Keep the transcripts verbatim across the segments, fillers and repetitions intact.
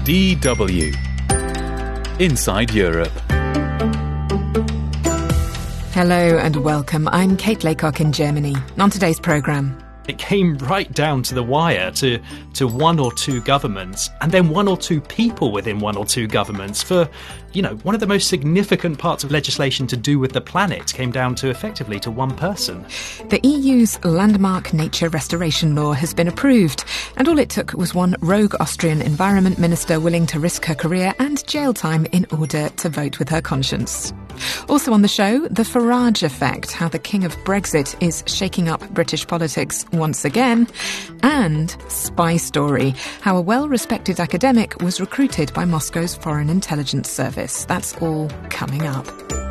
D W Inside Europe. Hello and welcome. I'm Kate Laycock in Germany. On today's programme, it came right down to the wire to, to one or two governments, and then one or two people within one or two governments for, you know, one of the most significant parts of legislation to do with the planet came down to effectively to one person. The E U's landmark nature restoration law has been approved, and all it took was one rogue Austrian environment minister willing to risk her career and jail time in order to vote with her conscience. Also on the show, the Farage effect, how the king of Brexit is shaking up British politics once again, and Spy Story, how a well-respected academic was recruited by Moscow's Foreign Intelligence Service. That's all coming up.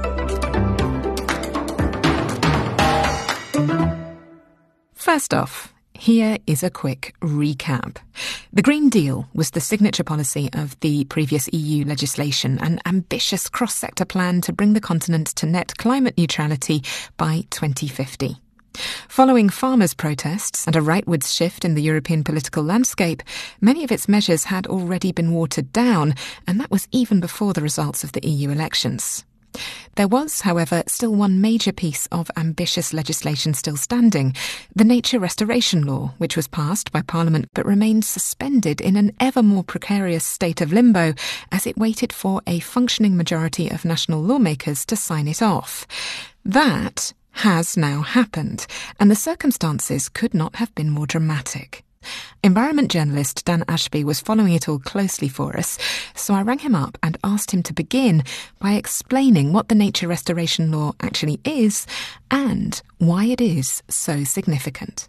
First off, here is a quick recap. The Green Deal was the signature policy of the previous E U legislation, an ambitious cross-sector plan to bring the continent to net climate neutrality by twenty fifty. Following farmers' protests and a rightwards shift in the European political landscape, many of its measures had already been watered down, and that was even before the results of the E U elections. There was, however, still one major piece of ambitious legislation still standing, the Nature Restoration Law, which was passed by Parliament but remained suspended in an ever more precarious state of limbo as it waited for a functioning majority of national lawmakers to sign it off. That has now happened, and the circumstances could not have been more dramatic. Environment journalist Dan Ashby was following it all closely for us, so I rang him up and asked him to begin by explaining what the Nature Restoration Law actually is and why it is so significant.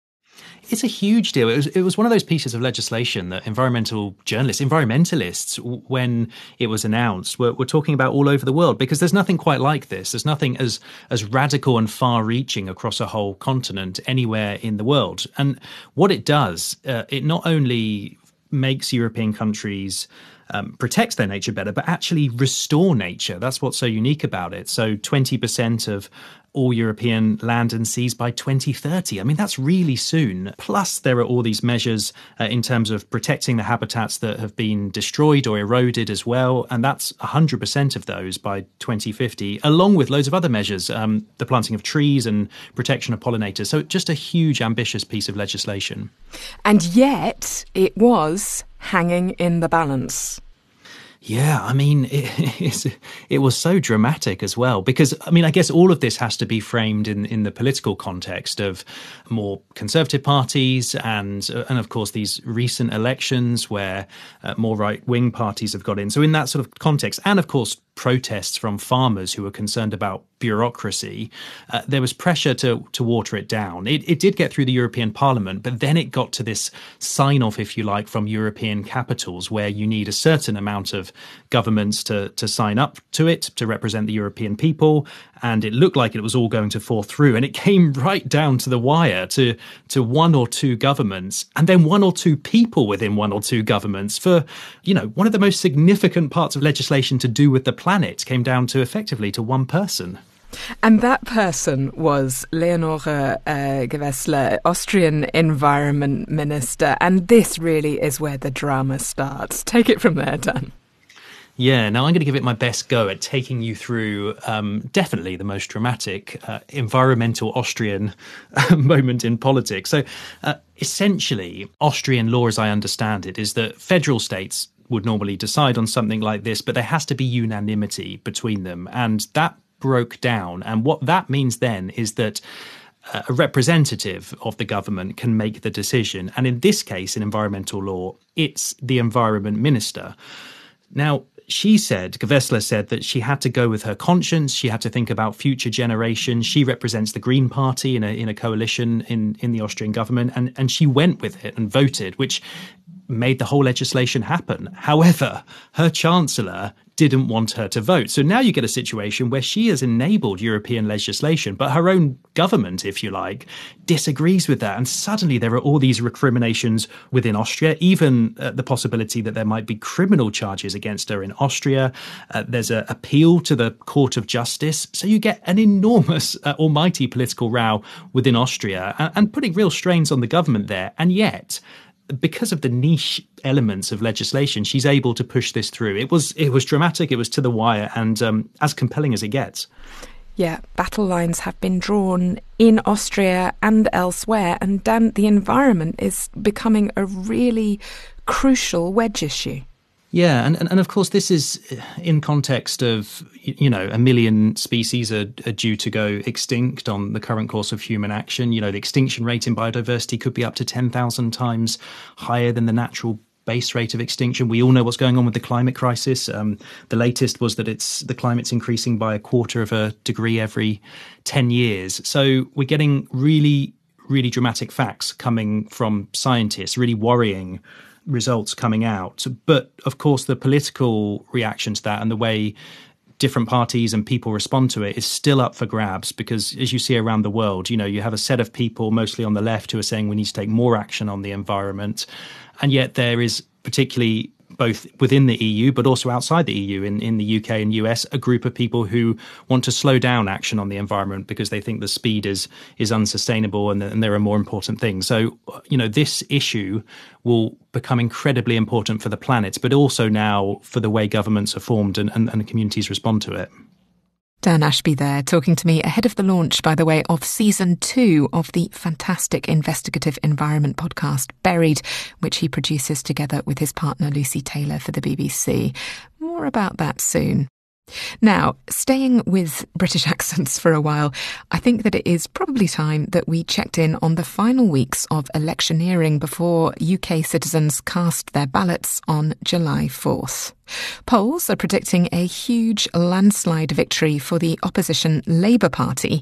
It's a huge deal. It was, it was one of those pieces of legislation that environmental journalists, environmentalists, when it was announced, were, were talking about all over the world, because there's nothing quite like this. There's nothing as, as radical and far-reaching across a whole continent anywhere in the world. And what it does, uh, it not only makes European countries Um, protect their nature better, but actually restore nature. That's what's so unique about it. So twenty percent of all European land and seas by twenty thirty. I mean, that's really soon. Plus, there are all these measures uh, in terms of protecting the habitats that have been destroyed or eroded as well. And that's one hundred percent of those by twenty fifty, along with loads of other measures, um, the planting of trees and protection of pollinators. So just a huge, ambitious piece of legislation. And yet it was hanging in the balance. Yeah, I mean, it, it was so dramatic as well, because, I mean, I guess all of this has to be framed in, in the political context of more conservative parties and, and of course, these recent elections where uh, more right-wing parties have got in. So in that sort of context, and of course, protests from farmers who were concerned about bureaucracy, uh, there was pressure to to water it down. It, it did get through the European Parliament, but then it got to this sign-off, if you like, from European capitals, where you need a certain amount of governments to, to sign up to it, to represent the European people, and it looked like it was all going to fall through. And it came right down to the wire to, to one or two governments, and then one or two people within one or two governments for, you know, one of the most significant parts of legislation to do with the planet came down to effectively to one person. And that person was Leonore uh, Gewessler, Austrian Environment Minister. And this really is where the drama starts. Take it from there, Dan. Yeah, now I'm going to give it my best go at taking you through um, definitely the most dramatic uh, environmental Austrian moment in politics. So uh, essentially, Austrian law, as I understand it, is that federal states would normally decide on something like this, but there has to be unanimity between them. And that broke down. And what that means then is that uh, a representative of the government can make the decision. And in this case, in environmental law, it's the environment minister. Now, she said, Gewessler said, that she had to go with her conscience. She had to think about future generations. She represents the Green Party in a in a coalition in, in the Austrian government. And, and she went with it and voted, which made the whole legislation happen. However, her chancellor didn't want her to vote. So now you get a situation where she has enabled European legislation, but her own government, if you like, disagrees with that. And suddenly there are all these recriminations within Austria, even uh, the possibility that there might be criminal charges against her in Austria. Uh, there's an appeal to the Court of Justice. So you get an enormous, uh, almighty political row within Austria and, and putting real strains on the government there. And yet because of the niche elements of legislation, she's able to push this through. It was it was dramatic, it was to the wire, and um, as compelling as it gets. Yeah, battle lines have been drawn in Austria and elsewhere, and Dan, the environment is becoming a really crucial wedge issue. Yeah, and, and, and of course this is in context of, you know, a million species are, are due to go extinct on the current course of human action. You know, the extinction rate in biodiversity could be up to ten thousand times higher than the natural base rate of extinction. We all know what's going on with the climate crisis. Um, the latest was that it's the climate's increasing by a quarter of a degree every ten years. So we're getting really, really dramatic facts coming from scientists, really worrying results coming out. But of course, the political reaction to that and the way different parties and people respond to it is still up for grabs, because as you see around the world, you know, you have a set of people mostly on the left who are saying we need to take more action on the environment. And yet there is, particularly both within the E U, but also outside the E U, in, in the U K and U S, a group of people who want to slow down action on the environment because they think the speed is is unsustainable and, and there are more important things. So, you know, this issue will become incredibly important for the planet, but also now for the way governments are formed and, and, and communities respond to it. Dan Ashby there, talking to me ahead of the launch, by the way, of season two of the fantastic investigative environment podcast Buried, which he produces together with his partner Lucy Taylor for the B B C. More about that soon. Now, staying with British accents for a while, I think that it is probably time that we checked in on the final weeks of electioneering before U K citizens cast their ballots on July fourth. Polls are predicting a huge landslide victory for the opposition Labour Party,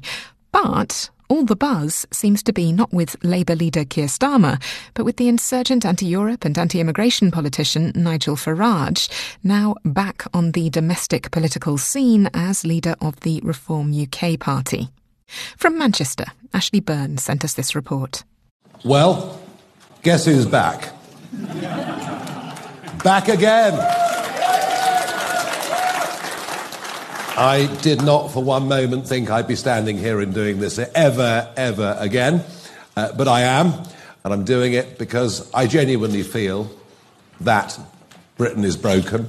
but all the buzz seems to be not with Labour leader Keir Starmer, but with the insurgent anti-Europe and anti-immigration politician Nigel Farage, now back on the domestic political scene as leader of the Reform U K party. From Manchester, Ashley Byrne sent us this report. Well, guess who's back? Back again! I did not for one moment think I'd be standing here and doing this ever, ever again. Uh, but I am, and I'm doing it because I genuinely feel that Britain is broken,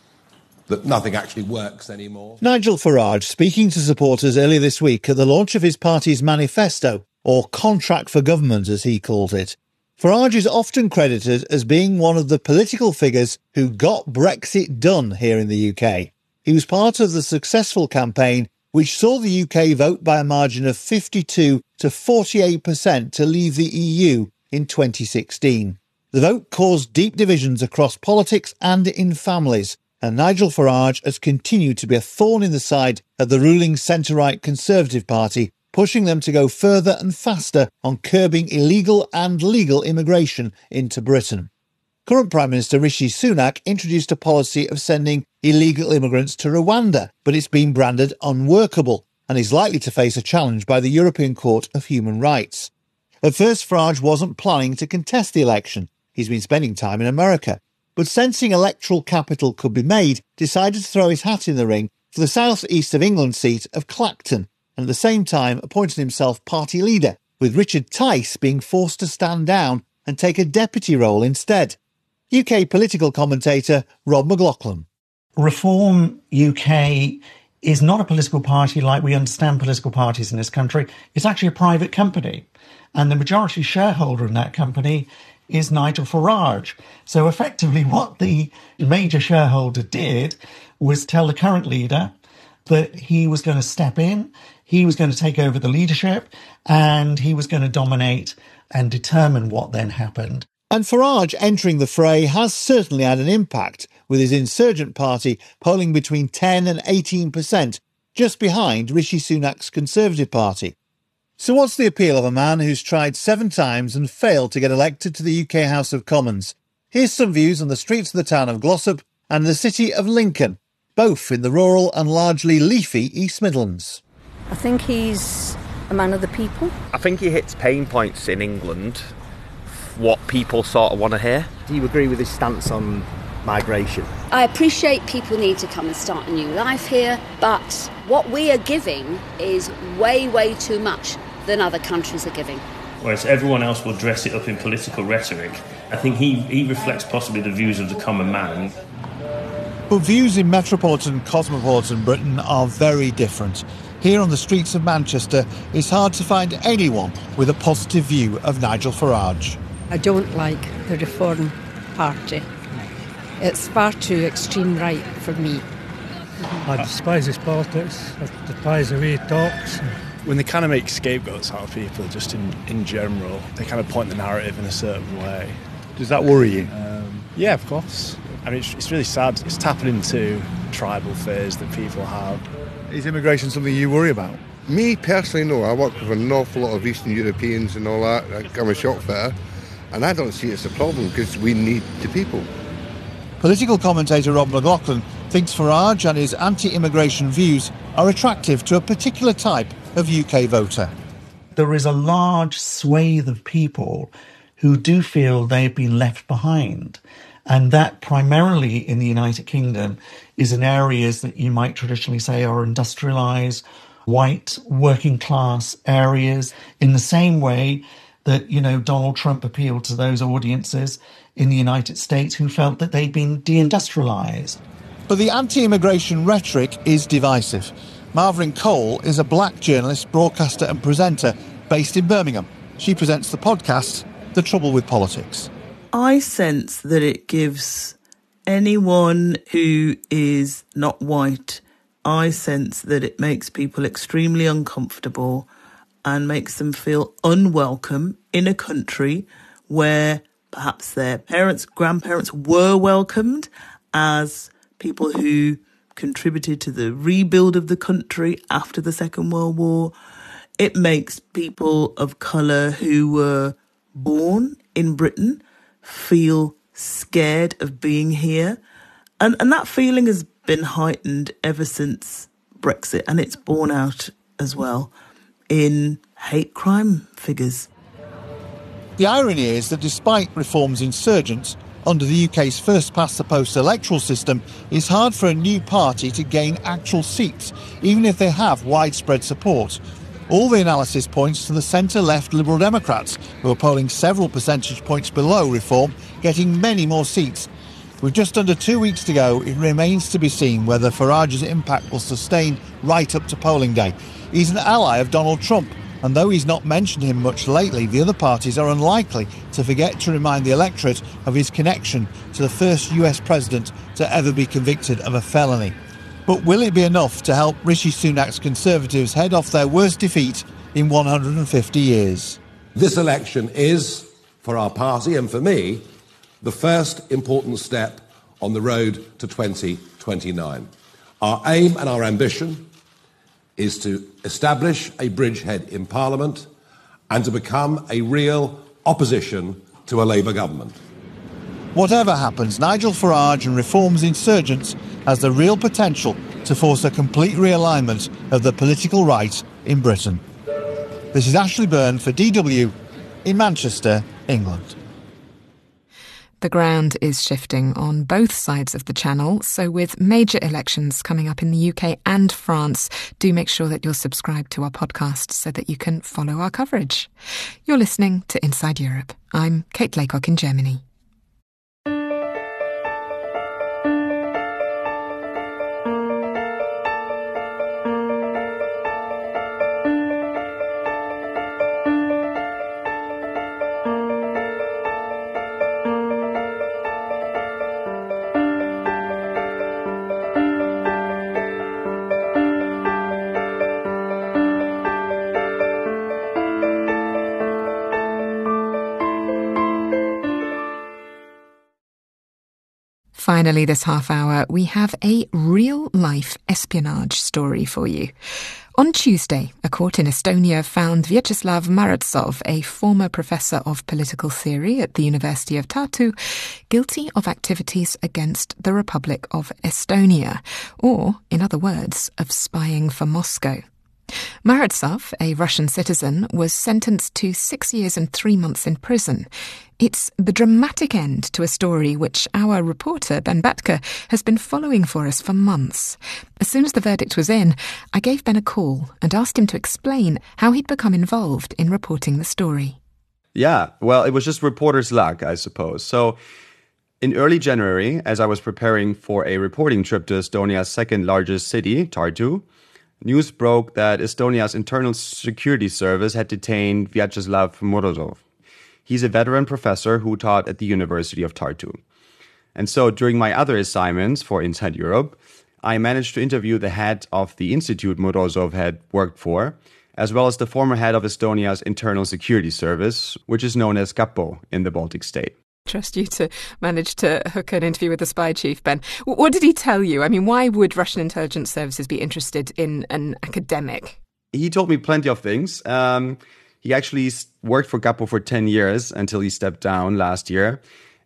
that nothing actually works anymore. Nigel Farage speaking to supporters earlier this week at the launch of his party's manifesto, or Contract for Government as he called it. Farage is often credited as being one of the political figures who got Brexit done here in the U K. He was part of the successful campaign which saw the U K vote by a margin of fifty-two to forty-eight percent to leave the E U in twenty sixteen. The vote caused deep divisions across politics and in families, and Nigel Farage has continued to be a thorn in the side of the ruling centre-right Conservative Party, pushing them to go further and faster on curbing illegal and legal immigration into Britain. Current Prime Minister Rishi Sunak introduced a policy of sending illegal immigrants to Rwanda, but it's been branded unworkable and is likely to face a challenge by the European Court of Human Rights. At first, Farage wasn't planning to contest the election. He's been spending time in America, but sensing electoral capital could be made, decided to throw his hat in the ring for the south east of England seat of Clacton, and at the same time appointed himself party leader, with Richard Tice being forced to stand down and take a deputy role instead. U K political commentator Rob McLaughlin. Reform U K is not a political party like we understand political parties in this country. It's actually a private company, and the majority shareholder in that company is Nigel Farage. So effectively what the major shareholder did was tell the current leader that he was going to step in, he was going to take over the leadership, and he was going to dominate and determine what then happened. And Farage entering the fray has certainly had an impact, with his insurgent party polling between ten and eighteen percent, just behind Rishi Sunak's Conservative Party. So what's the appeal of a man who's tried seven times and failed to get elected to the U K House of Commons? Here's some views on the streets of the town of Glossop and the city of Lincoln, both in the rural and largely leafy East Midlands. I think he's a man of the people. I think he hits pain points in England, what people sort of want to hear. Do you agree with his stance on migration? I appreciate people need to come and start a new life here, but what we are giving is way, way too much than other countries are giving. whereas everyone else will dress it up in political rhetoric. I think he, he reflects possibly the views of the common man. But views in metropolitan, cosmopolitan Britain are very different. Here on the streets of Manchester, it's hard to find anyone with a positive view of Nigel Farage. I don't like the Reform Party. It's far too extreme right for me. I despise his politics. I despise the way he talks. When they kind of make scapegoats out of people, just in, in general, they kind of point the narrative in a certain way. Does that worry you? Um, yeah, of course. I mean, it's, it's really sad. It's tapping into tribal fears that people have. Is immigration something you worry about? Me personally, no. I work with an awful lot of Eastern Europeans and all that. I'm a shop fitter, and I don't see it as a problem because we need the people. Political commentator Rob McLaughlin thinks Farage and his anti-immigration views are attractive to a particular type of U K voter. There is a large swathe of people who do feel they've been left behind. And that primarily in the United Kingdom is in areas that you might traditionally say are industrialised, white, working class areas, in the same way that, you know, Donald Trump appealed to those audiences in the United States who felt that they'd been deindustrialised. But the anti-immigration rhetoric is divisive. Marvin Cole is a black journalist, broadcaster and presenter based in Birmingham. She presents the podcast, The Trouble with Politics. I sense that it gives anyone who is not white, I sense that it makes people extremely uncomfortable and makes them feel unwelcome in a country where perhaps their parents, grandparents were welcomed as people who contributed to the rebuild of the country after the Second World War. It makes people of colour who were born in Britain feel scared of being here. And, and that feeling has been heightened ever since Brexit, and it's borne out as well in hate crime figures. The irony is that despite Reform's insurgents, under the U K's first-past-the-post electoral system, it's hard for a new party to gain actual seats, even if they have widespread support. All the analysis points to the centre-left Liberal Democrats, who are polling several percentage points below Reform, getting many more seats. With just under two weeks to go, it remains to be seen whether Farage's impact will sustain right up to polling day. He's an ally of Donald Trump, and though he's not mentioned him much lately, the other parties are unlikely to forget to remind the electorate of his connection to the first U S president to ever be convicted of a felony. But will it be enough to help Rishi Sunak's Conservatives head off their worst defeat in one hundred fifty years? This election is, for our party and for me, the first important step on the road to twenty twenty-nine. Our aim and our ambition is to establish a bridgehead in Parliament and to become a real opposition to a Labour government. Whatever happens, Nigel Farage and Reform's insurgents has the real potential to force a complete realignment of the political right in Britain. This is Ashley Byrne for D W in Manchester, England. The ground is shifting on both sides of the channel, so with major elections coming up in the U K and France, do make sure that you're subscribed to our podcast so that you can follow our coverage. You're listening to Inside Europe. I'm Kate Laycock in Germany. Finally, this half hour, we have a real-life espionage story for you. On Tuesday, a court in Estonia found Vyacheslav Marotsov, a former professor of political theory at the University of Tartu, guilty of activities against the Republic of Estonia, or, in other words, of spying for Moscow. Marotsov, a Russian citizen, was sentenced to six years and three months in prison. It's the dramatic end to a story which our reporter, Ben Batka, has been following for us for months. As soon as the verdict was in, I gave Ben a call and asked him to explain how he'd become involved in reporting the story. Yeah, well, it was just reporter's luck, I suppose. So in early January, as I was preparing for a reporting trip to Estonia's second largest city, Tartu, news broke that Estonia's internal security service had detained Vyacheslav Morozov. He's a veteran professor who taught at the University of Tartu. And so during my other assignments for Inside Europe, I managed to interview the head of the institute Morozov had worked for, as well as the former head of Estonia's internal security service, which is known as Kapo in the Baltic state. Trust you to manage to hook an interview with the spy chief, Ben. What did he tell you? I mean, why would Russian intelligence services be interested in an academic? He told me plenty of things. Um, he actually worked for Kapo for ten years until he stepped down last year.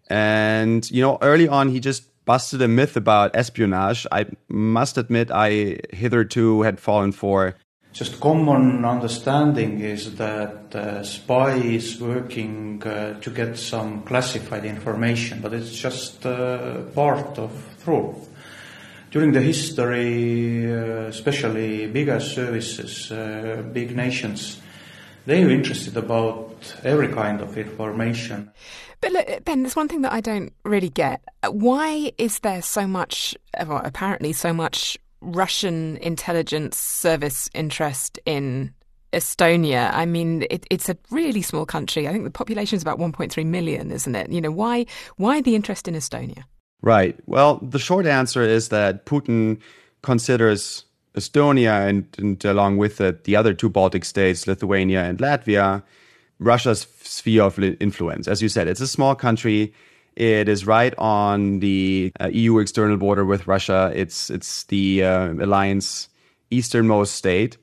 And, you know, early on, he just busted a myth about espionage. I must admit I hitherto had fallen for. Just common understanding is that uh, spy is working uh, to get some classified information, but it's just uh, part of truth. During the history, uh, especially bigger services, uh, big nations, they were interested about every kind of information. But look, Ben, there's one thing that I don't really get. Why is there so much, well, apparently so much Russian intelligence service interest in Estonia? I mean, it, it's a really small country. I think the population is about one point three million, isn't it? You know, why why the interest in Estonia? Right. Well, the short answer is that Putin considers Estonia and, and along with it, the other two Baltic states, Lithuania and Latvia, Russia's sphere of influence. As you said, it's a small country. It is right on the uh, E U external border with Russia. It's it's the uh, alliance easternmost state.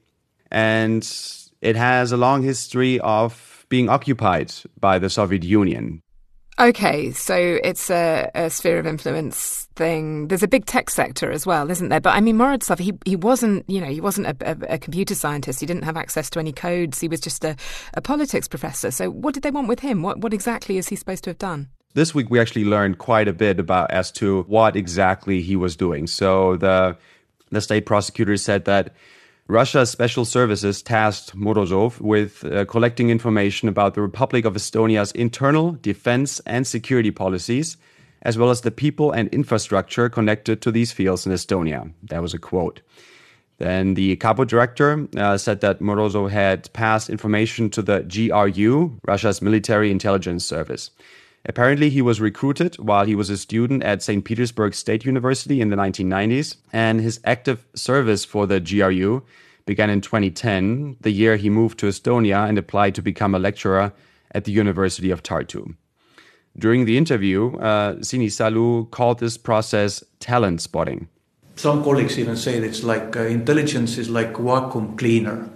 And it has a long history of being occupied by the Soviet Union. Okay, so it's a, a sphere of influence thing. There's a big tech sector as well, isn't there? But I mean, Morozov, he he wasn't, you know, he wasn't a, a, a computer scientist. He didn't have access to any codes. He was just a, a politics professor. So what did they want with him? What what exactly is he supposed to have done? This week, we actually learned quite a bit about as to what exactly he was doing. So the the state prosecutor said that Russia's special services tasked Morozov with uh, collecting information about the Republic of Estonia's internal defense and security policies, as well as the people and infrastructure connected to these fields in Estonia. That was a quote. Then the Kapo director uh, said that Morozov had passed information to the G R U, Russia's military intelligence service. Apparently, he was recruited while he was a student at Saint Petersburg State University in the nineteen nineties, and his active service for the G R U began in twenty ten, the year he moved to Estonia and applied to become a lecturer at the University of Tartu. During the interview, uh, Sinisalu called this process talent spotting. Some colleagues even say that it's like uh, intelligence is like vacuum cleaner.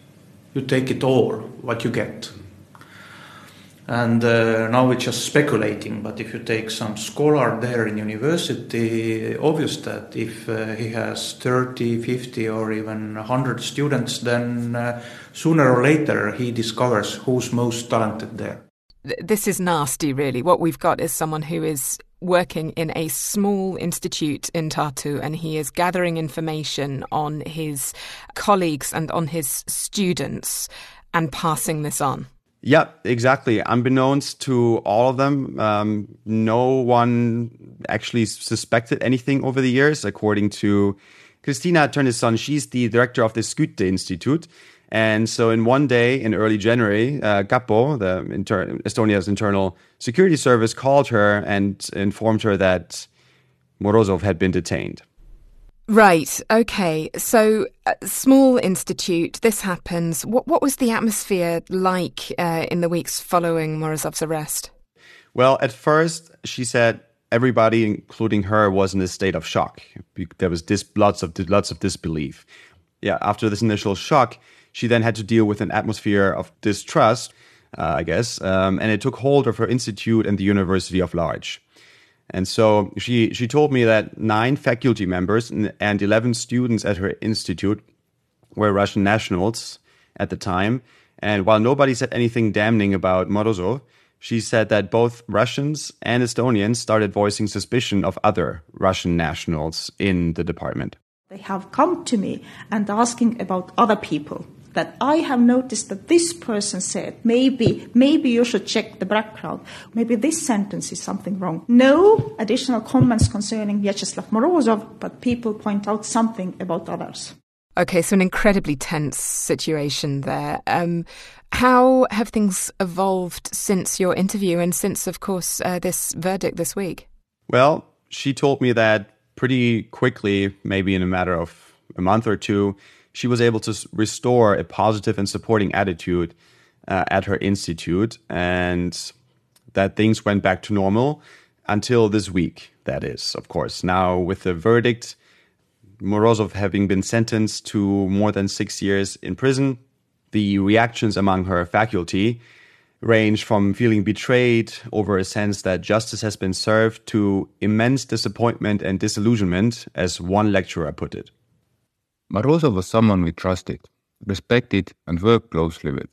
You take it all, what you get. And uh, now we're just speculating, but if you take some scholar there in university, obvious that if uh, he has thirty, fifty or even one hundred students, then uh, sooner or later he discovers who's most talented there. This is nasty, really. What we've got is someone who is working in a small institute in Tartu, and he is gathering information on his colleagues and on his students and passing this on. Yeah, exactly. Unbeknownst to all of them, um, no one actually suspected anything over the years. According to Christina Tönnesson, she's the director of the Skytte Institute. And so in one day in early January, uh, Kapo, the inter- Estonia's internal security service, called her and informed her that Morozov had been detained. Right. Okay. So, uh, small institute, this happens. What what was the atmosphere like uh, in the weeks following Morozov's arrest? Well, at first, she said everybody, including her, was in a state of shock. There was dis- lots of lots of disbelief. Yeah. After this initial shock, she then had to deal with an atmosphere of distrust, uh, I guess, um, and it took hold of her institute and the university of large. And so she she told me that nine faculty members and eleven students at her institute were Russian nationals at the time. And while nobody said anything damning about Morozov, she said that both Russians and Estonians started voicing suspicion of other Russian nationals in the department. They have come to me and asking about other people that I have noticed that this person said, maybe, maybe you should check the background. Maybe this sentence is something wrong. No additional comments concerning Vyacheslav Morozov, but people point out something about others. Okay, so an incredibly tense situation there. Um, how have things evolved since your interview and since, of course, uh, this verdict this week? Well, she told me that pretty quickly, maybe in a matter of a month or two, she was able to restore a positive and supporting attitude uh, at her institute, and that things went back to normal until this week, that is, of course. Now, with the verdict, Morozov having been sentenced to more than six years in prison, the reactions among her faculty range from feeling betrayed over a sense that justice has been served to immense disappointment and disillusionment, as one lecturer put it. Morozov was someone we trusted, respected and worked closely with.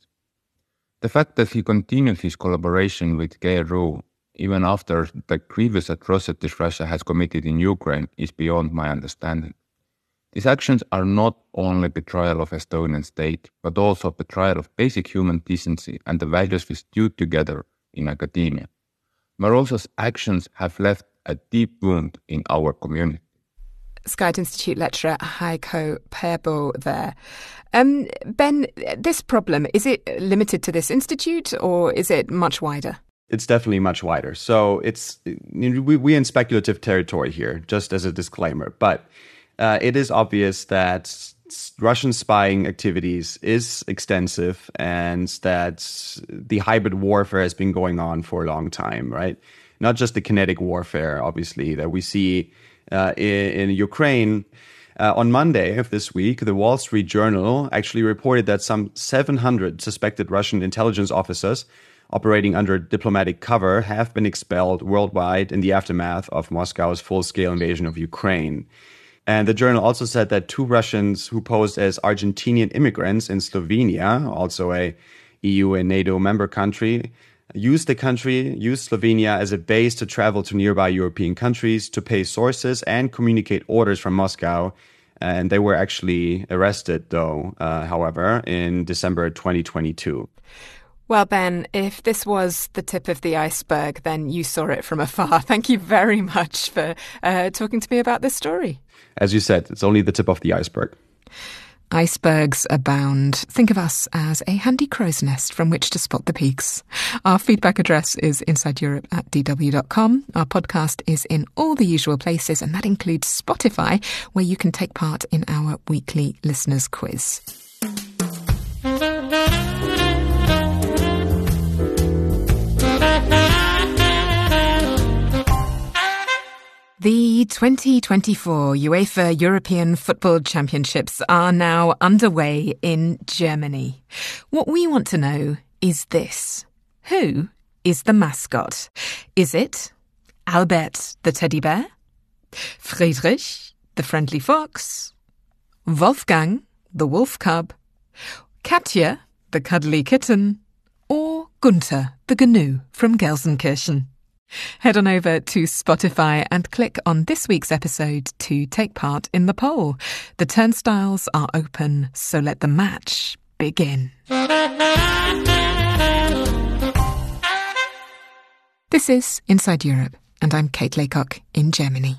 The fact that he continued his collaboration with G R U even after the grievous atrocities Russia has committed in Ukraine is beyond my understanding. These actions are not only betrayal of Estonian state, but also betrayal of basic human decency and the values we stewed together in academia. Morozov's actions have left a deep wound in our community. Skytte Institute lecturer Heiko Perbo there. Um, Ben, this problem, is it limited to this institute or is it much wider? It's definitely much wider. So it's we, we're in speculative territory here, just as a disclaimer. But uh, it is obvious that Russian spying activities is extensive and that the hybrid warfare has been going on for a long time, right? Not just the kinetic warfare, obviously, that we see uh, in, in Ukraine. Uh, on Monday of this week, the Wall Street Journal actually reported that some seven hundred suspected Russian intelligence officers operating under diplomatic cover have been expelled worldwide in the aftermath of Moscow's full-scale invasion of Ukraine. And the journal also said that two Russians who posed as Argentinian immigrants in Slovenia, also a E U and NATO member country, used the country, used Slovenia as a base to travel to nearby European countries to pay sources and communicate orders from Moscow. And they were actually arrested, though, uh, however, in December twenty twenty-two. Well, Ben, if this was the tip of the iceberg, then you saw it from afar. Thank you very much for uh, talking to me about this story. As you said, it's only the tip of the iceberg. Icebergs abound. Think of us as a handy crow's nest from which to spot the peaks. Our feedback address is inside europe at d w dot com. Our podcast is in all the usual places, and that includes Spotify, where you can take part in our weekly listeners' quiz. The twenty twenty-four UEFA European Football Championships are now underway in Germany. What we want to know is this. Who is the mascot? Is it Albert the teddy bear? Friedrich the friendly fox? Wolfgang the wolf cub? Katja the cuddly kitten? Or Gunther the gnu from Gelsenkirchen? Head on over to Spotify and click on this week's episode to take part in the poll. The turnstiles are open, so let the match begin. This is Inside Europe, and I'm Kate Laycock in Germany.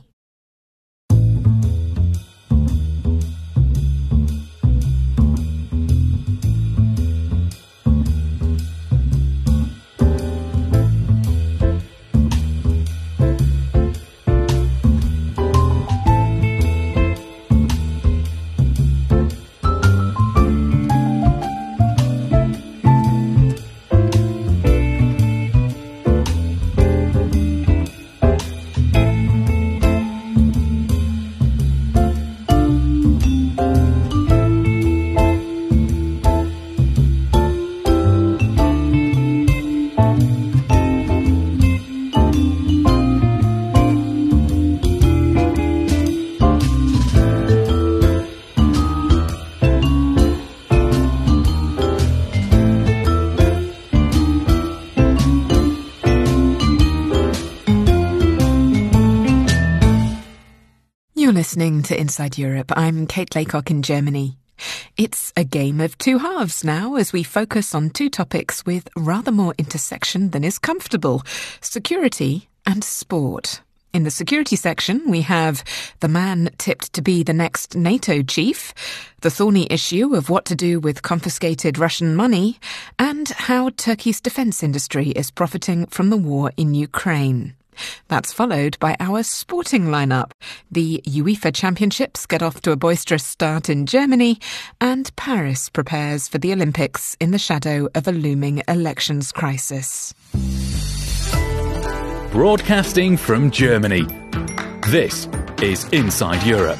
Listening to Inside Europe. I'm Kate Laycock in Germany. It's a game of two halves now as we focus on two topics with rather more intersection than is comfortable: security and sport. In the security section, we have the man tipped to be the next NATO chief, the thorny issue of what to do with confiscated Russian money, and how Turkey's defence industry is profiting from the war in Ukraine. That's followed by our sporting lineup. The UEFA Championships get off to a boisterous start in Germany, and Paris prepares for the Olympics in the shadow of a looming elections crisis. Broadcasting from Germany, this is Inside Europe.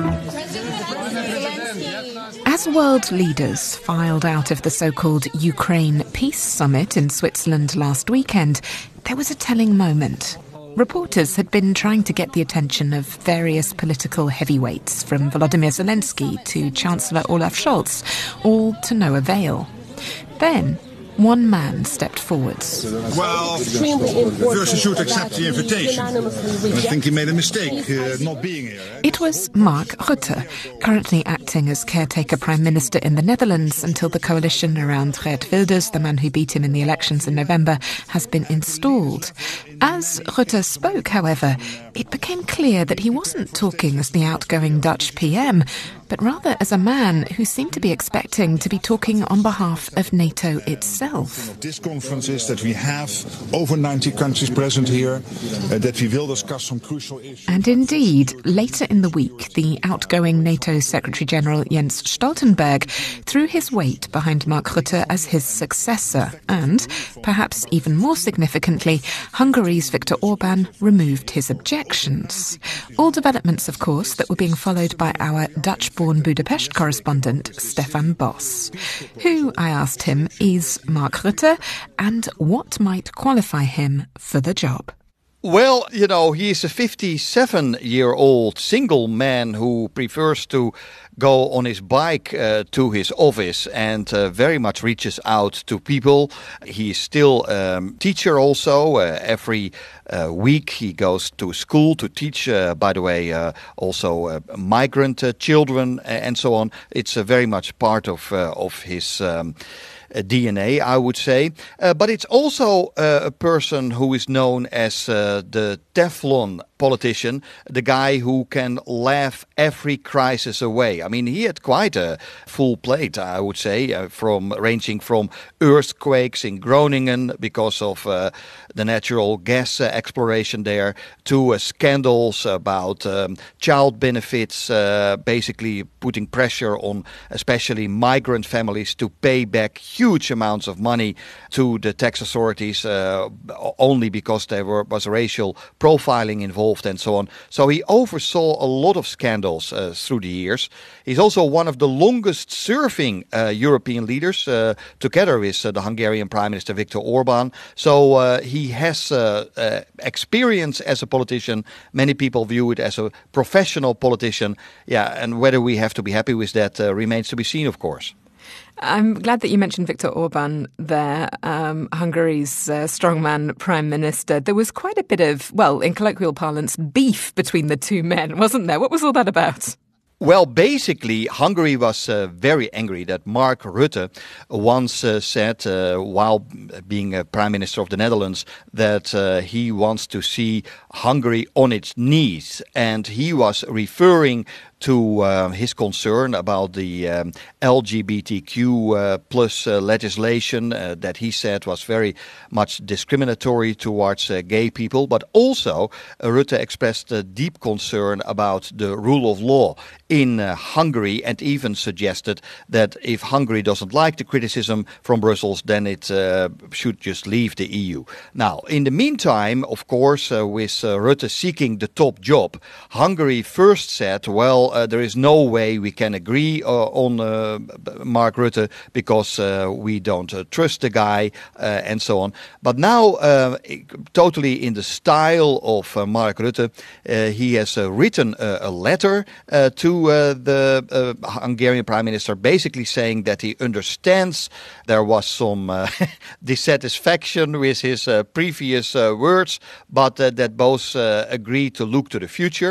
As world leaders filed out of the so-called Ukraine Peace Summit in Switzerland last weekend, there was a telling moment. Reporters had been trying to get the attention of various political heavyweights, from Volodymyr Zelensky to Chancellor Olaf Scholz, all to no avail. Then one man stepped forwards. Well, first he should accept the invitation. And I think he made a mistake uh, not being here. Eh? It was Mark Rutte, currently acting as caretaker Prime Minister in the Netherlands until the coalition around Geert Wilders, the man who beat him in the elections in November, has been installed. As Rutte spoke, however, it became clear that he wasn't talking as the outgoing Dutch P M, but rather as a man who seemed to be expecting to be talking on behalf of NATO itself. This conference is that we have over ninety countries present here, uh, that we will discuss some crucial issues. And indeed, later in the week, the outgoing NATO Secretary-General Jens Stoltenberg threw his weight behind Mark Rutte as his successor, and, perhaps even more significantly, Hungary's Viktor Orban removed his objections. All developments, of course, that were being followed by our Dutch-born Budapest correspondent, Stefan Boss. Who, I asked him, is Mark Rutte, and what might qualify him for the job? Well, you know, he is a fifty-seven-year-old single man who prefers to go on his bike uh, to his office and uh, very much reaches out to people. He's still a um, teacher also. Uh, every uh, week he goes to school to teach, uh, by the way, uh, also uh, migrant uh, children and so on. It's uh, very much part of, uh, of his Um, D N A, I would say. Uh, but it's also uh, a person who is known as uh, the Teflon politician, the guy who can laugh every crisis away. I mean, he had quite a full plate, I would say, uh, from ranging from earthquakes in Groningen because of uh, the natural gas uh, exploration there, to uh, scandals about um, child benefits, uh, basically putting pressure on especially migrant families to pay back huge amounts of money to the tax authorities uh, only because there were, was racial profiling involved and so on. So he oversaw a lot of scandals uh, through the years. He's also one of the longest serving uh, European leaders, uh, together with uh, the Hungarian Prime Minister Viktor Orban. So uh, he has uh, uh, experience as a politician. Many people view it as a professional politician. Yeah, and whether we have to be happy with that uh, remains to be seen, of course. I'm glad that you mentioned Viktor Orban there, um, Hungary's uh, strongman prime minister. There was quite a bit of, well, in colloquial parlance, beef between the two men, wasn't there? What was all that about? Well, basically, Hungary was uh, very angry that Mark Rutte once uh, said, uh, while being a Prime Minister of the Netherlands, that uh, he wants to see Hungary on its knees. And he was referring to uh, his concern about the um, L G B T Q uh, plus uh, legislation uh, that he said was very much discriminatory towards uh, gay people. But also, uh, Rutte expressed a deep concern about the rule of law in uh, Hungary, and even suggested that if Hungary doesn't like the criticism from Brussels, then it uh, should just leave the E U. Now, in the meantime, of course, uh, with uh, Rutte seeking the top job, Hungary first said, well, Uh, there is no way we can agree uh, on uh, Mark Rutte because uh, we don't uh, trust the guy uh, and so on. But now, uh, totally in the style of uh, Mark Rutte, uh, he has uh, written uh, a letter uh, to uh, the uh, Hungarian Prime Minister, basically saying that he understands there was some uh, dissatisfaction with his uh, previous uh, words, but uh, that both uh, agree to look to the future.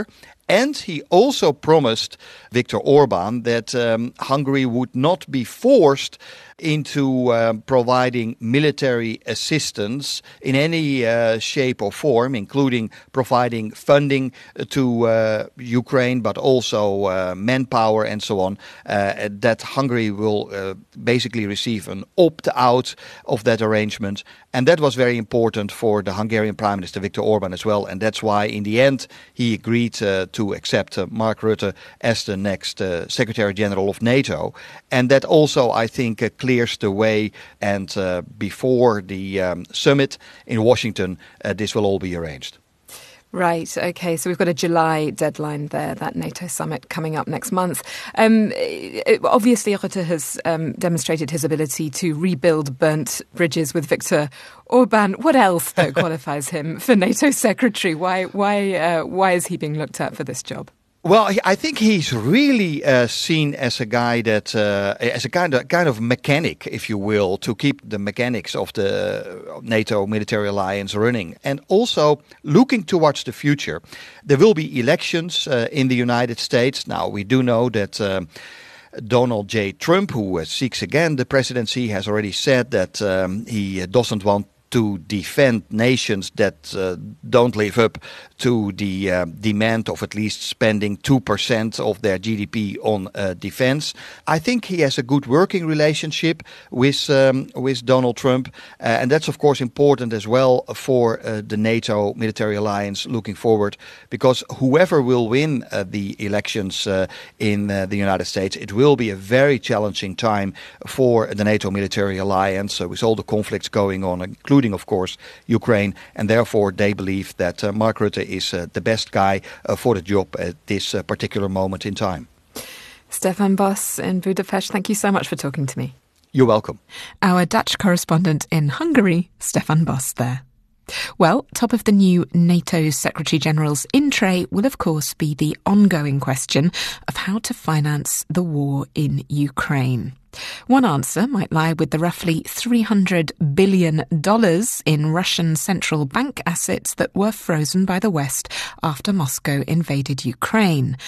And he also promised Viktor Orban that um, Hungary would not be forced into uh, providing military assistance in any uh, shape or form, including providing funding to uh, Ukraine, but also uh, manpower and so on, uh, that Hungary will uh, basically receive an opt-out of that arrangement. And that was very important for the Hungarian Prime Minister Viktor Orban as well. And that's why, in the end, he agreed uh, to accept uh, Mark Rutte as the next uh, Secretary General of NATO. And that also, I think, uh, clears the way. And uh, before the um, summit in Washington, uh, this will all be arranged. Right, OK, so we've got a July deadline there, that NATO summit coming up next month. Um, it, obviously, Rutte has um, demonstrated his ability to rebuild burnt bridges with Viktor Orban. What else, though, qualifies him for NATO secretary? Why, why, uh, why is he being looked at for this job? Well, I think he's really uh, seen as a guy that, uh, as a kind of kind of mechanic, if you will, to keep the mechanics of the NATO military alliance running, and also looking towards the future. There will be elections uh, in the United States. Now, we do know that Um, Donald J. Trump, who uh, seeks again the presidency, has already said that um, he doesn't want to defend nations that uh, don't live up to the uh, demand of at least spending two percent of their G D P on uh, defense. I think he has a good working relationship with um, with Donald Trump, uh, and that's of course important as well for uh, the NATO military alliance looking forward, because whoever will win uh, the elections uh, in uh, the United States, it will be a very challenging time for the NATO military alliance uh, with all the conflicts going on, including of course Ukraine, and therefore they believe that uh, Mark Rutte is uh, the best guy uh, for the job at this uh, particular moment in time. Stefan Bos in Budapest, thank you so much for talking to me. You're welcome. Our Dutch correspondent in Hungary, Stefan Bos there. Well, top of the new NATO Secretary-General's in tray will of course be the ongoing question of how to finance the war in Ukraine. One answer might lie with the roughly three hundred billion dollars in Russian central bank assets that were frozen by the West after Moscow invaded Ukraine.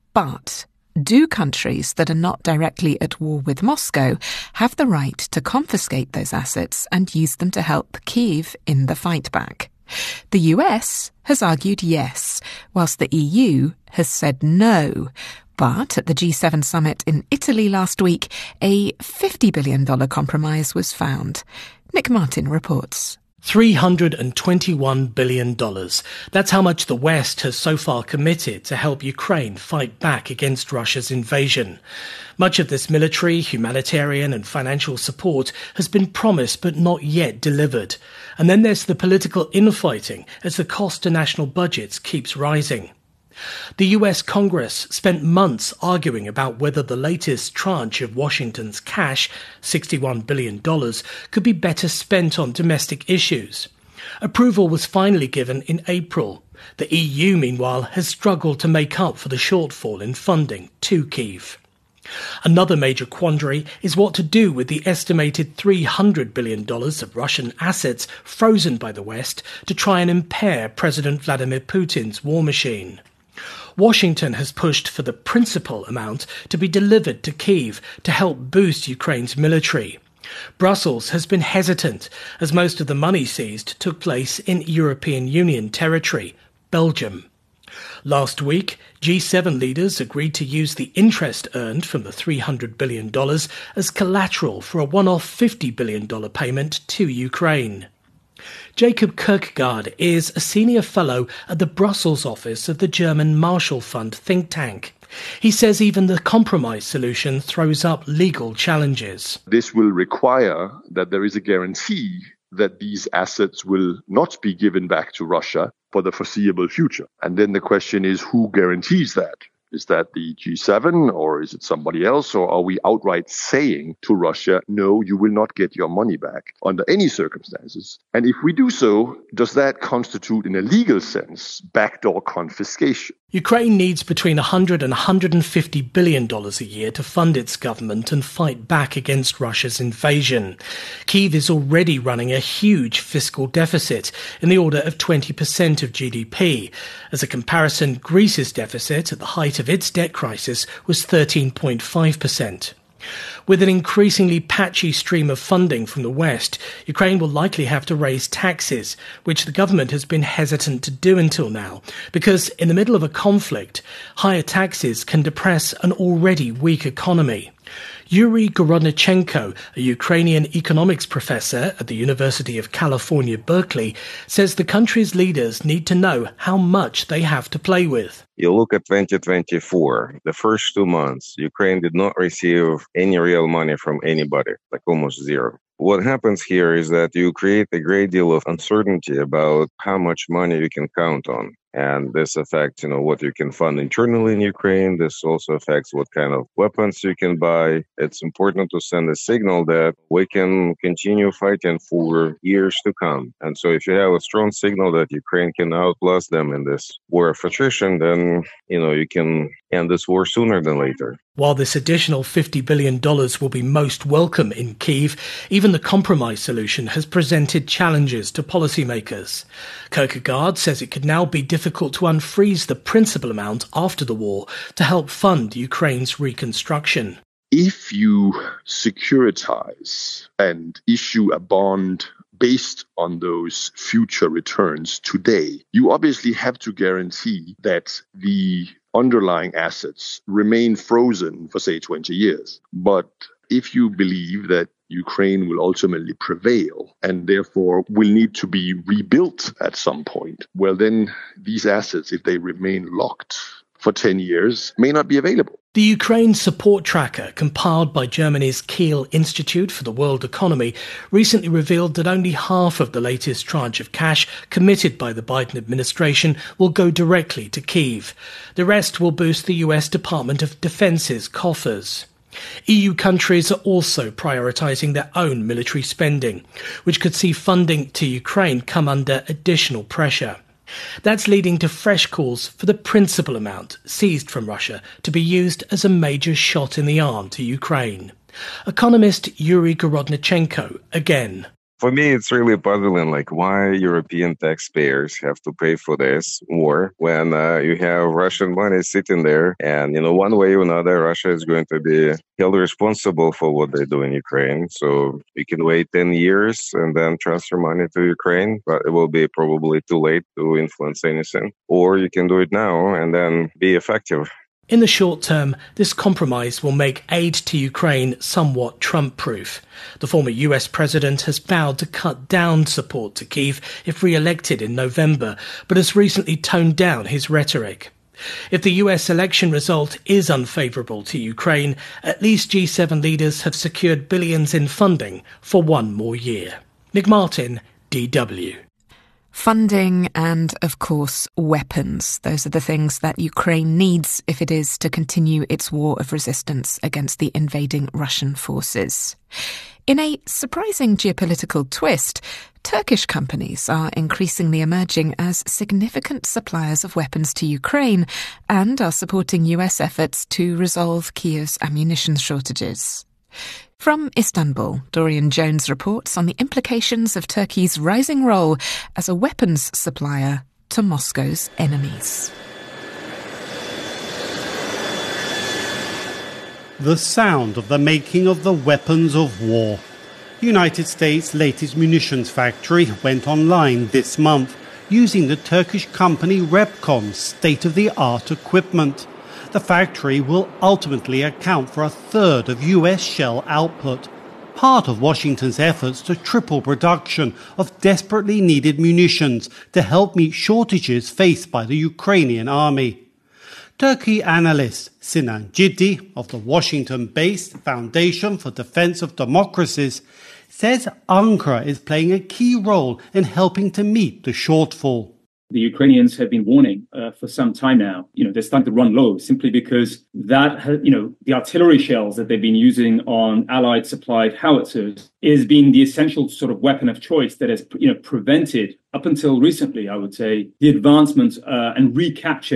But do countries that are not directly at war with Moscow have the right to confiscate those assets and use them to help Kyiv in the fight back? The U S has argued yes, whilst the E U has said no. But at the G seven summit in Italy last week, a fifty billion dollars compromise was found. Nick Martin reports. three hundred twenty-one billion dollars. That's how much the West has so far committed to help Ukraine fight back against Russia's invasion. Much of this military, humanitarian and financial support has been promised but not yet delivered. And then there's the political infighting as the cost to national budgets keeps rising. The U S Congress spent months arguing about whether the latest tranche of Washington's cash, sixty-one billion dollars, could be better spent on domestic issues. Approval was finally given in April. The E U, meanwhile, has struggled to make up for the shortfall in funding to Kyiv. Another major quandary is what to do with the estimated three hundred billion dollars of Russian assets frozen by the West to try and impair President Vladimir Putin's war machine. Washington has pushed for the principal amount to be delivered to Kyiv to help boost Ukraine's military. Brussels has been hesitant, as most of the money seized took place in European Union territory, Belgium. Last week, G seven leaders agreed to use the interest earned from the three hundred billion dollars as collateral for a one-off fifty billion dollars payment to Ukraine. Jacob Kirkegaard is a senior fellow at the Brussels office of the German Marshall Fund think tank. He says even the compromise solution throws up legal challenges. This will require that there is a guarantee that these assets will not be given back to Russia for the foreseeable future. And then the question is, who guarantees that? Is that the G seven or is it somebody else? Or are we outright saying to Russia, no, you will not get your money back under any circumstances? And if we do so, does that constitute in a legal sense backdoor confiscation? Ukraine needs between one hundred and one hundred fifty billion dollars a year to fund its government and fight back against Russia's invasion. Kyiv is already running a huge fiscal deficit in the order of twenty percent of G D P. As a comparison, Greece's deficit at the height of its debt crisis was thirteen point five percent. With an increasingly patchy stream of funding from the West, Ukraine will likely have to raise taxes, which the government has been hesitant to do until now, because in the middle of a conflict, higher taxes can depress an already weak economy. Yuri Gorodnichenko, a Ukrainian economics professor at the University of California, Berkeley, says the country's leaders need to know how much they have to play with. You look at twenty twenty-four, the first two months, Ukraine did not receive any real money from anybody, like almost zero. What happens here is that you create a great deal of uncertainty about how much money you can count on. And this affects, you know, what you can fund internally in Ukraine. This also affects what kind of weapons you can buy. It's important to send a signal that we can continue fighting for years to come. And so if you have a strong signal that Ukraine can outlast them in this war of attrition, then, you know, you can end this war sooner than later. While this additional fifty billion dollars will be most welcome in Kyiv, even the compromise solution has presented challenges to policymakers. Kierkegaard says it could now be difficult to unfreeze the principal amount after the war to help fund Ukraine's reconstruction. If you securitize and issue a bond based on those future returns today, you obviously have to guarantee that the underlying assets remain frozen for, say, twenty years. But if you believe that Ukraine will ultimately prevail and therefore will need to be rebuilt at some point, well, then these assets, if they remain locked for ten years, may not be available. The Ukraine Support Tracker, compiled by Germany's Kiel Institute for the World Economy, recently revealed that only half of the latest tranche of cash committed by the Biden administration will go directly to Kyiv. The rest will boost the U S Department of Defense's coffers. E U countries are also prioritising their own military spending, which could see funding to Ukraine come under additional pressure. That's leading to fresh calls for the principal amount seized from Russia to be used as a major shot in the arm to Ukraine. Economist Yuri Gorodnichenko again. For me, it's really puzzling, like why European taxpayers have to pay for this war when uh, you have Russian money sitting there. And, you know, one way or another, Russia is going to be held responsible for what they do in Ukraine. So you can wait ten years and then transfer money to Ukraine, but it will be probably too late to influence anything. Or you can do it now and then be effective. In the short term, this compromise will make aid to Ukraine somewhat Trump-proof. The former U S president has vowed to cut down support to Kyiv if re-elected in November, but has recently toned down his rhetoric. If the U S election result is unfavourable to Ukraine, at least G seven leaders have secured billions in funding for one more year. Nick Martin, D W. Funding and, of course, weapons. Those are the things that Ukraine needs if it is to continue its war of resistance against the invading Russian forces. In a surprising geopolitical twist, Turkish companies are increasingly emerging as significant suppliers of weapons to Ukraine and are supporting U S efforts to resolve Kyiv's ammunition shortages. From Istanbul, Dorian Jones reports on the implications of Turkey's rising role as a weapons supplier to Moscow's enemies. The sound of the making of the weapons of war. The United States' latest munitions factory went online this month using the Turkish company Repcon's state-of-the-art equipment. The factory will ultimately account for a third of U S shell output, part of Washington's efforts to triple production of desperately needed munitions to help meet shortages faced by the Ukrainian army. Turkey analyst Sinan Ciddi of the Washington-based Foundation for Defense of Democracies says Ankara is playing a key role in helping to meet the shortfall. The Ukrainians have been warning uh, for some time now. You know, they're starting to run low simply because that, you know, the artillery shells that they've been using on Allied supplied howitzers is being the essential sort of weapon of choice that has, you know, prevented up until recently, I would say, the advancement uh, and recapture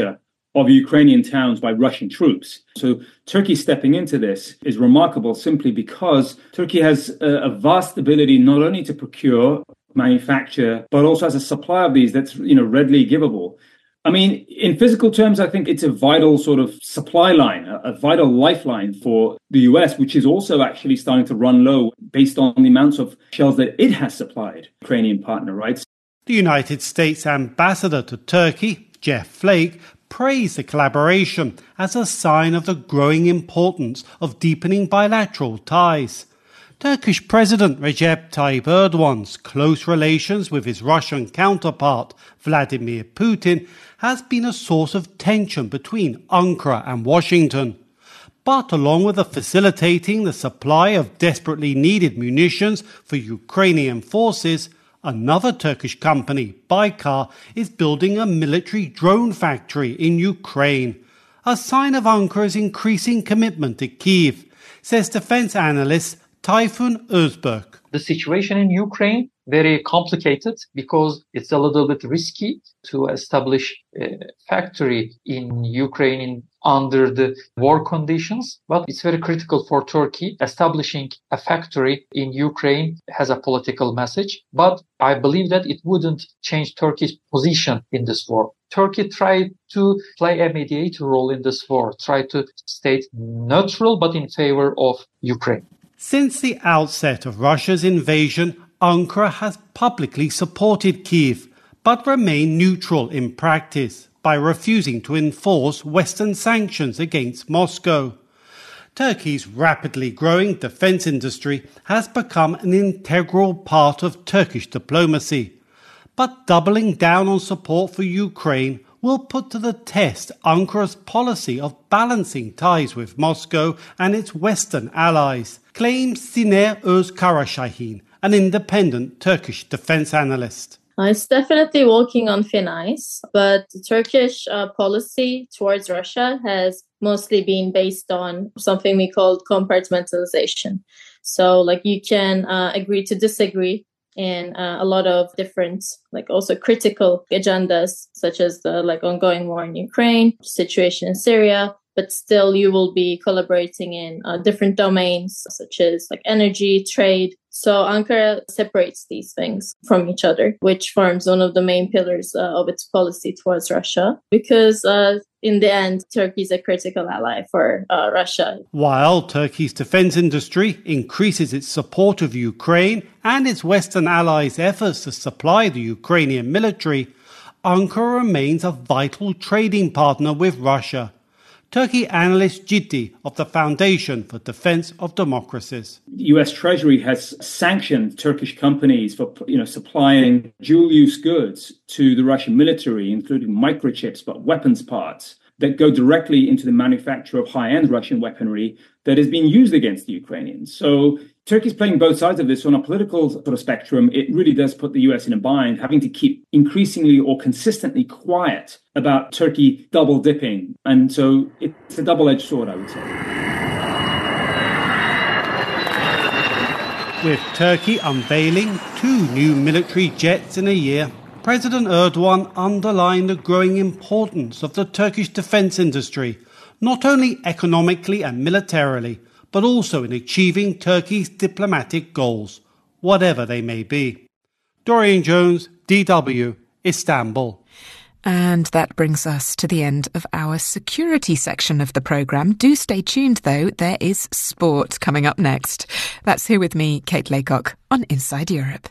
of Ukrainian towns by Russian troops. So Turkey stepping into this is remarkable simply because Turkey has a, a vast ability not only to procure, manufacture, but also as a supply of these that's, you know, readily givable. I mean, in physical terms, I think it's a vital sort of supply line, a, a vital lifeline for the U S, which is also actually starting to run low based on the amounts of shells that it has supplied Ukrainian partner, right? The United States ambassador to Turkey, Jeff Flake, praised the collaboration as a sign of the growing importance of deepening bilateral ties. Turkish President Recep Tayyip Erdogan's close relations with his Russian counterpart, Vladimir Putin, has been a source of tension between Ankara and Washington. But along with the facilitating the supply of desperately needed munitions for Ukrainian forces, another Turkish company, Baykar, is building a military drone factory in Ukraine, a sign of Ankara's increasing commitment to Kyiv, says defense analyst Tayfun Özberk. The situation in Ukraine, very complicated because it's a little bit risky to establish a factory in Ukraine in, under the war conditions, but it's very critical for Turkey. Establishing a factory in Ukraine has a political message, but I believe that it wouldn't change Turkey's position in this war. Turkey tried to play a mediator role in this war, tried to stay neutral but in favor of Ukraine. Since the outset of Russia's invasion, Ankara has publicly supported Kyiv, but remained neutral in practice by refusing to enforce Western sanctions against Moscow. Turkey's rapidly growing defense industry has become an integral part of Turkish diplomacy. But doubling down on support for Ukraine will put to the test Ankara's policy of balancing ties with Moscow and its Western allies, claims Siner Özkarashahin, an independent Turkish defense analyst. Uh, it's definitely walking on thin ice, but the Turkish uh, policy towards Russia has mostly been based on something we call compartmentalization. So, like, you can uh, agree to disagree in uh, a lot of different, like, also critical agendas, such as the like ongoing war in Ukraine, situation in Syria, but still you will be collaborating in uh, different domains, such as like energy, trade. So Ankara separates these things from each other, which forms one of the main pillars uh, of its policy towards Russia, because uh, in the end, Turkey is a critical ally for uh, Russia. While Turkey's defense industry increases its support of Ukraine and its Western allies' efforts to supply the Ukrainian military, Ankara remains a vital trading partner with Russia. Turkey analyst Ciddi of the Foundation for Defense of Democracies. The U S Treasury has sanctioned Turkish companies for, you know, supplying dual-use goods to the Russian military, including microchips, but weapons parts that go directly into the manufacture of high-end Russian weaponry that is being used against the Ukrainians. So Turkey's playing both sides of this. On a political sort of spectrum, it really does put the U S in a bind, having to keep increasingly or consistently quiet about Turkey double dipping. And so it's a double-edged sword, I would say. With Turkey unveiling two new military jets in a year, President Erdogan underlined the growing importance of the Turkish defense industry, not only economically and militarily, but also in achieving Turkey's diplomatic goals, whatever they may be. Dorian Jones, D W, Istanbul. And that brings us to the end of our security section of the programme. Do stay tuned, though. There is sport coming up next. That's Here With Me, Kate Laycock, on Inside Europe.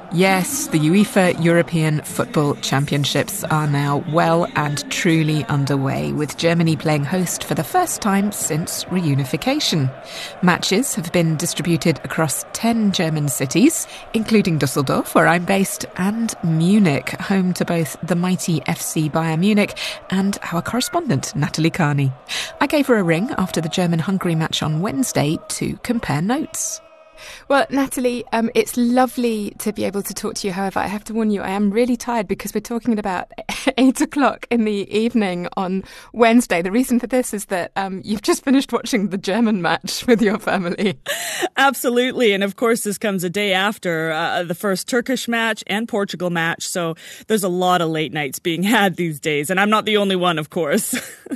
Yes, the UEFA European Football Championships are now well and truly underway, with Germany playing host for the first time since reunification. Matches have been distributed across ten German cities, including Düsseldorf, where I'm based, and Munich, home to both the mighty F C Bayern Munich and our correspondent, Natalie Carney. I gave her a ring after the German-Hungary match on Wednesday to compare notes. Well, Natalie, um, it's lovely to be able to talk to you. However, I have to warn you, I am really tired because we're talking at about eight o'clock in the evening on Wednesday. The reason for this is that um, you've just finished watching the German match with your family. Absolutely. And of course, this comes a day after uh, the first Turkish match and Portugal match. So there's a lot of late nights being had these days. And I'm not the only one, of course.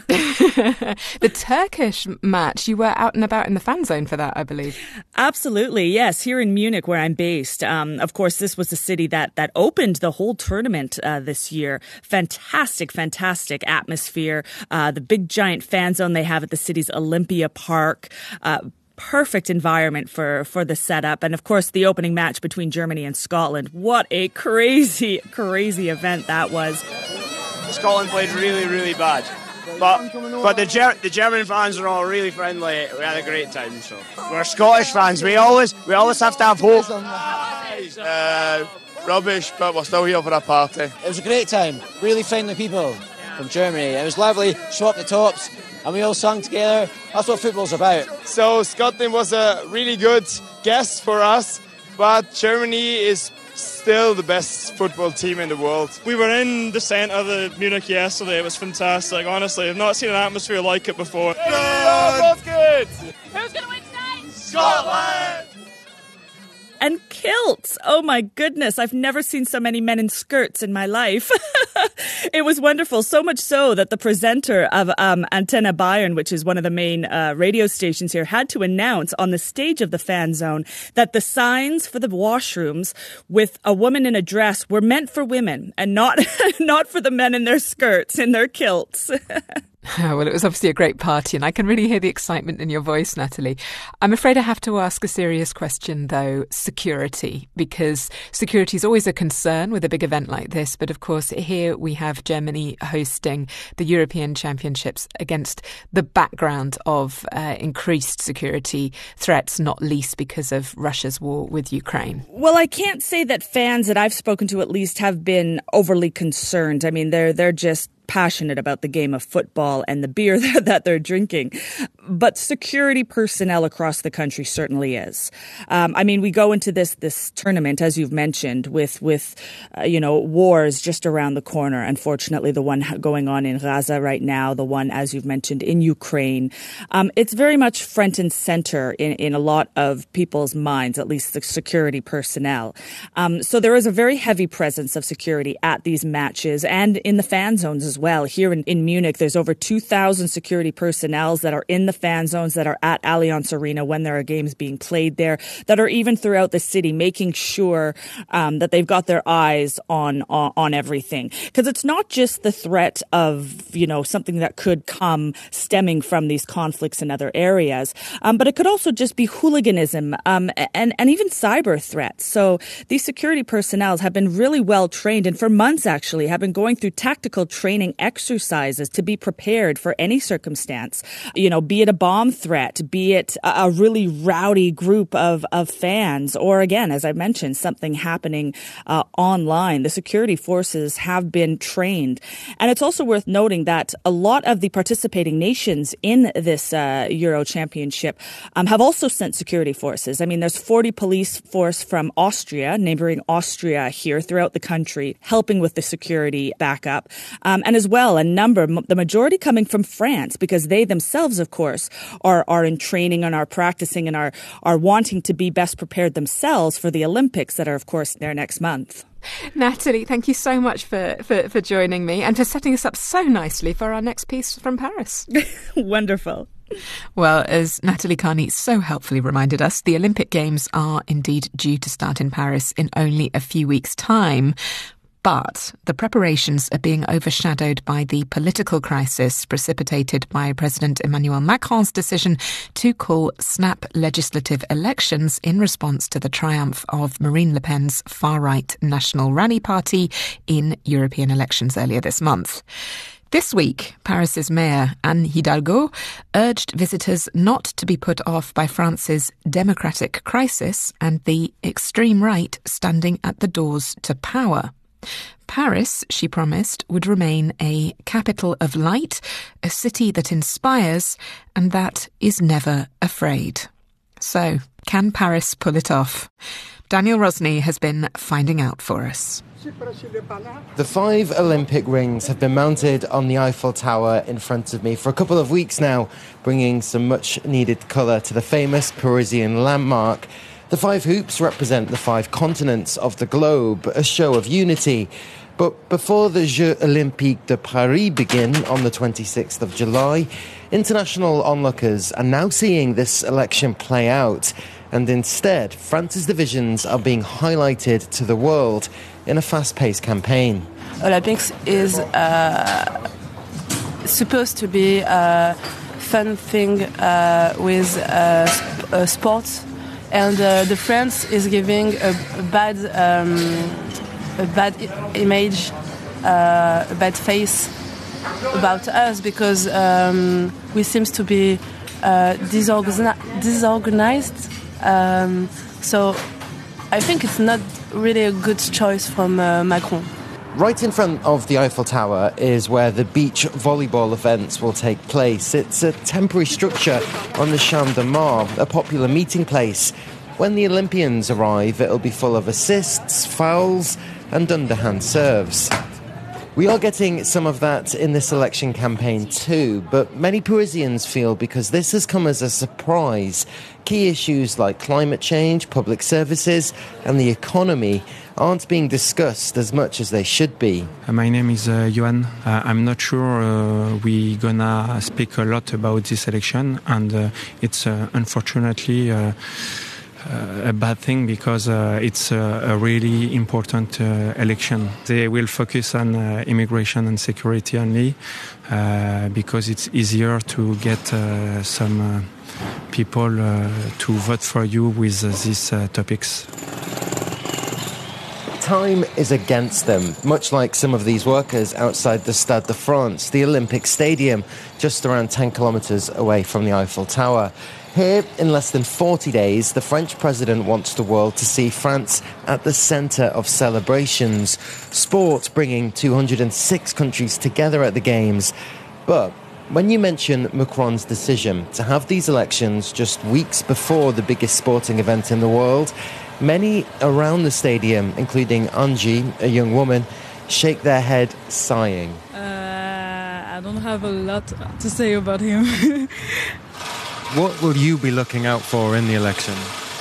The Turkish match, you were out and about in the fan zone for that, I believe. Absolutely. Yes, here in Munich, where I'm based. Um, of course, this was the city that that opened the whole tournament uh, this year. Fantastic, fantastic atmosphere. Uh, the big giant fan zone they have at the city's Olympia Park. Uh, Perfect environment for, for the setup. And of course, the opening match between Germany and Scotland. What a crazy, crazy event that was. Scotland played really, really bad. But but the Ger- the German fans are all really friendly. We had a great time. So we're Scottish fans. We always we always have to have hope. Uh, rubbish, but we're still here for a party. It was a great time. Really friendly people from Germany. It was lovely. Swapped the tops, and we all sung together. That's what football's about. So Scotland was a really good guest for us, but Germany is still the best football team in the world. We were in the centre of the Munich yesterday. It was fantastic. Honestly, I've not seen an atmosphere like it before. Oh, good. Who's going to win tonight? Scotland! And kilts. Oh my goodness. I've never seen so many men in skirts in my life. It was wonderful. So much so that the presenter of um, Antenne Bayern, which is one of the main uh, radio stations here, had to announce on the stage of the fan zone that the signs for the washrooms with a woman in a dress were meant for women and not, not for the men in their skirts, in their kilts. Well, it was obviously a great party, and I can really hear the excitement in your voice, Natalie. I'm afraid I have to ask a serious question, though, security, because security is always a concern with a big event like this. But of course, here we have Germany hosting the European Championships against the background of uh, increased security threats, not least because of Russia's war with Ukraine. Well, I can't say that fans that I've spoken to at least have been overly concerned. I mean, they're they're just passionate about the game of football and the beer that they're drinking. But security personnel across the country certainly is. Um, I mean, we go into this this tournament, as you've mentioned, with, with uh, you know, wars just around the corner. Unfortunately, the one going on in Gaza right now, the one, as you've mentioned, in Ukraine. Um, it's very much front and center in, in a lot of people's minds, at least the security personnel. Um, so there is a very heavy presence of security at these matches and in the fan zones as well. Well, here in, in Munich, there's over two thousand security personnel that are in the fan zones, that are at Allianz Arena when there are games being played there, that are even throughout the city, making sure um, that they've got their eyes on on, on everything. Because it's not just the threat of, you know, something that could come stemming from these conflicts in other areas, um, but it could also just be hooliganism um, and, and even cyber threats. So these security personnel have been really well trained, and for months actually have been going through tactical training exercises to be prepared for any circumstance, you know, be it a bomb threat, be it a really rowdy group of, of fans, or again, as I mentioned, something happening uh, online. The security forces have been trained. And it's also worth noting that a lot of the participating nations in this uh, Euro Championship um, have also sent security forces. I mean, there's forty police force from Austria, neighboring Austria here throughout the country, helping with the security backup. Um, and as well, a number, the majority coming from France, because they themselves, of course, are, are in training and are practicing and are, are wanting to be best prepared themselves for the Olympics that are, of course, there next month. Natalie, thank you so much for, for, for joining me and for setting us up so nicely for our next piece from Paris. Wonderful. Well, as Natalie Carney so helpfully reminded us, the Olympic Games are indeed due to start in Paris in only a few weeks' time. But the preparations are being overshadowed by the political crisis precipitated by President Emmanuel Macron's decision to call snap legislative elections in response to the triumph of Marine Le Pen's far-right National Rally Party in European elections earlier this month. This week, Paris's mayor, Anne Hidalgo, urged visitors not to be put off by France's democratic crisis and the extreme right standing at the doors to power. Paris, she promised, would remain a capital of light, a city that inspires and that is never afraid. So, can Paris pull it off? Daniel Rosny has been finding out for us. The five Olympic rings have been mounted on the Eiffel Tower in front of me for a couple of weeks now, bringing some much-needed colour to the famous Parisian landmark. The five hoops represent the five continents of the globe, a show of unity. But before the Jeux Olympiques de Paris begin on the twenty-sixth of July, international onlookers are now seeing this election play out. And instead, France's divisions are being highlighted to the world in a fast-paced campaign. Olympics is uh, supposed to be a fun thing uh, with uh, sp- uh, sports, and uh, the France is giving a, a bad, um, a bad I- image, uh, a bad face about us because um, we seem to be uh, disorgan- disorganized. Um, so I think it's not really a good choice from uh, Macron. Right in front of the Eiffel Tower is where the beach volleyball events will take place. It's a temporary structure on the Champ de Mars, a popular meeting place. When the Olympians arrive, it'll be full of assists, fouls and underhand serves. We are getting some of that in this election campaign too, but many Parisians feel because this has come as a surprise, key issues like climate change, public services and the economy aren't being discussed as much as they should be. Uh, my name is uh, Johan. Uh, I'm not sure uh, we're gonna speak a lot about this election, and uh, it's uh, unfortunately uh, Uh, a bad thing because uh, it's uh, a really important uh, election. They will focus on uh, immigration and security only uh, because it's easier to get uh, some uh, people uh, to vote for you with uh, these uh, topics. Time is against them, much like some of these workers outside the Stade de France, the Olympic Stadium, just around ten kilometres away from the Eiffel Tower. Here, in less than forty days, the French president wants the world to see France at the centre of celebrations. Sport bringing two hundred six countries together at the Games. But when you mention Macron's decision to have these elections just weeks before the biggest sporting event in the world, many around the stadium, including Angie, a young woman, shake their head sighing. Uh, I don't have a lot to say about him. What will you be looking out for in the election?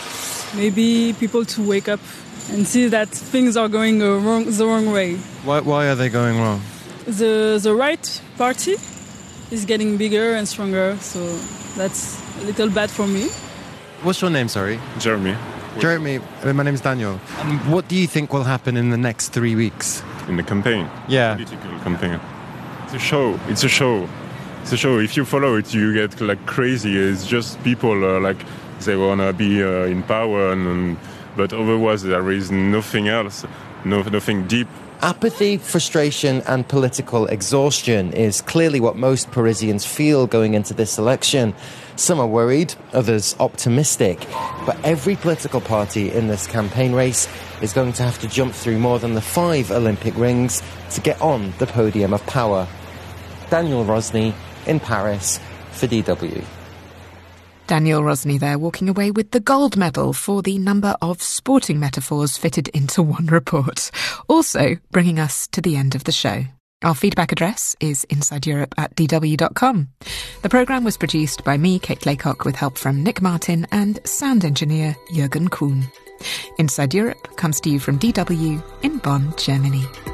Maybe people to wake up and see that things are going uh, wrong, the wrong way. Why, why are they going wrong? The the right party is getting bigger and stronger, so that's a little bad for me. What's your name, sorry? Jeremy. Jeremy, uh, my name's Daniel. And what do you think will happen in the next three weeks? In the campaign? Yeah. Political campaign. It's a show. It's a show. It's a show. If you follow it, you get like crazy. It's just people uh, like they wanna be uh, in power, and, and but otherwise there is nothing else, no, nothing deep. Apathy, frustration and political exhaustion is clearly what most Parisians feel going into this election. Some are worried, others optimistic. But every political party in this campaign race is going to have to jump through more than the five Olympic rings to get on the podium of power. Daniel Rosny in Paris for D W. Daniel Rosny there, walking away with the gold medal for the number of sporting metaphors fitted into one report. Also bringing us to the end of the show. Our feedback address is insideeurope at d w dot com. The programme was produced by me, Kate Laycock, with help from Nick Martin and sound engineer Jürgen Kuhn. Inside Europe comes to you from D W in Bonn, Germany.